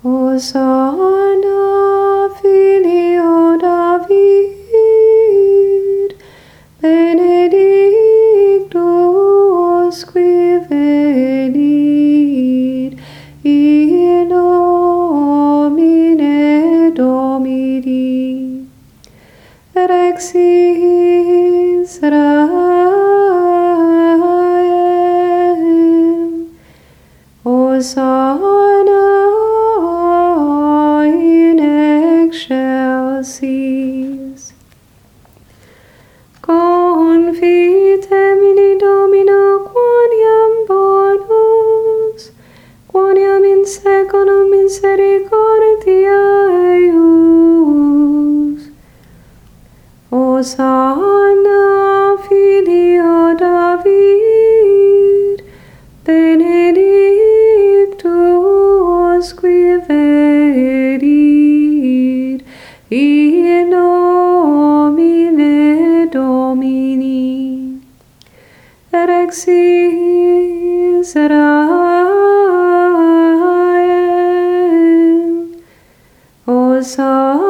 Hosanna, Filio David, benedictus qui venit in nomine Domini, Rex Israel. Hosanna in excelsis. Confitem in Domino quoniam bonus, quoniam in seculum misericordia eius. Hosanna, Filio David, benedictus qui venit in nomine Domini, Rex Israel. Hosanna